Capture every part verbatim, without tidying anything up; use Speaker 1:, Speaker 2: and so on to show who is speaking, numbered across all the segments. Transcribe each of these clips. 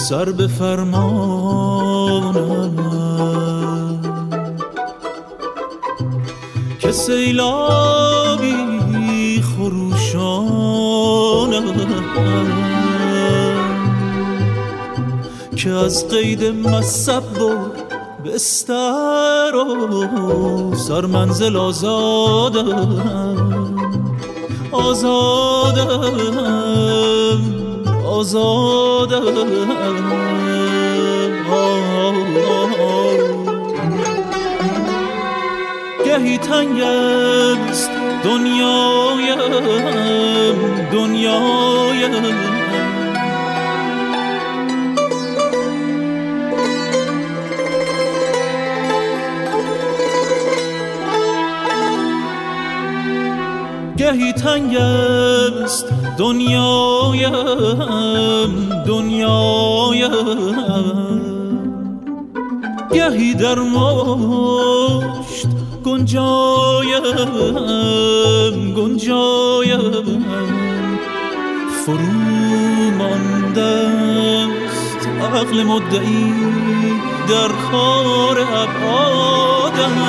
Speaker 1: سر به فرمانم که سیلابی خروشانم که از قید مصب و بستر و سرمنزل آزادم آزادم آزادم گهی تنگ است دنیایم دنیایم گهی تنگ است دنیایم دنیایم گهی در مشت گنجایم گنجایم فرو مانده است عقل مدعی در کار ابعادم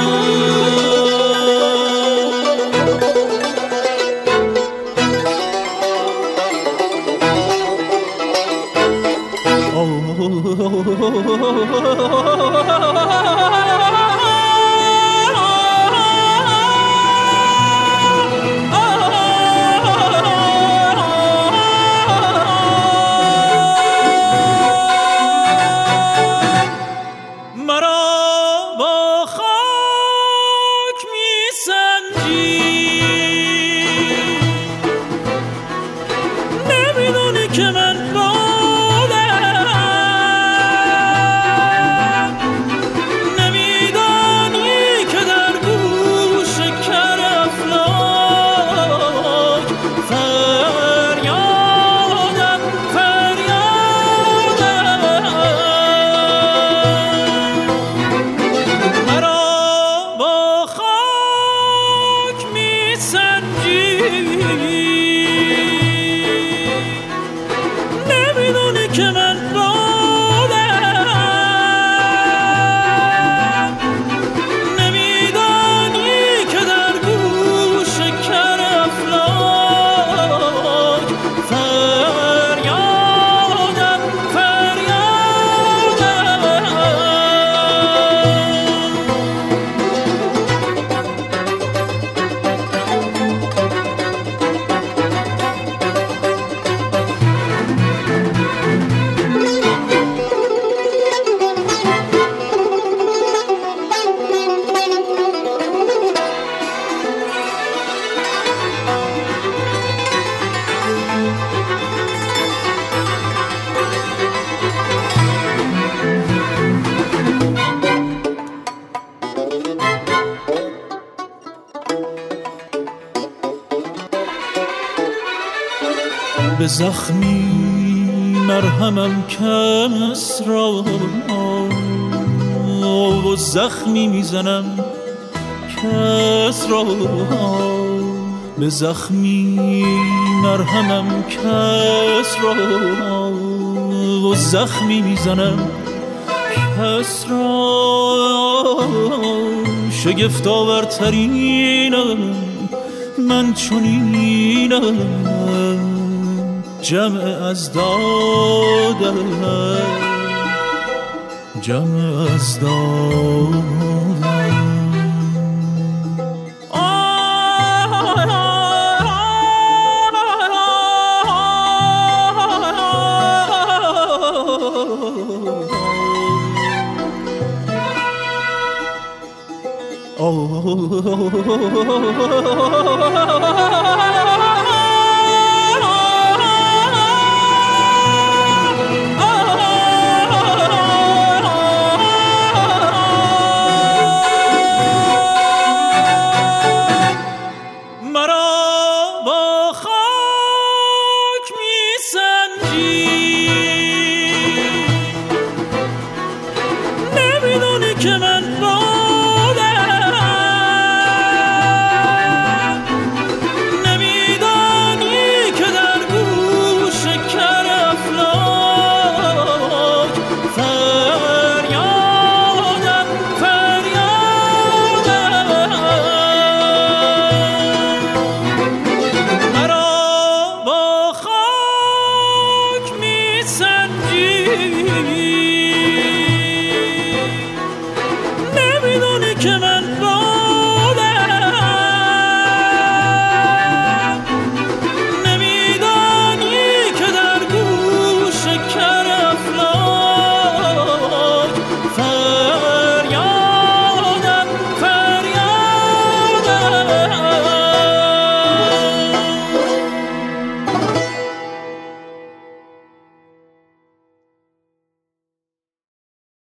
Speaker 1: به زخمی مرهمم کس را و زخمی میزنم کس را به زخمی مرهمم کس را و زخمی میزنم کس را شگفت آورترینم من چنینم جمع از دادم جمع از دادم oh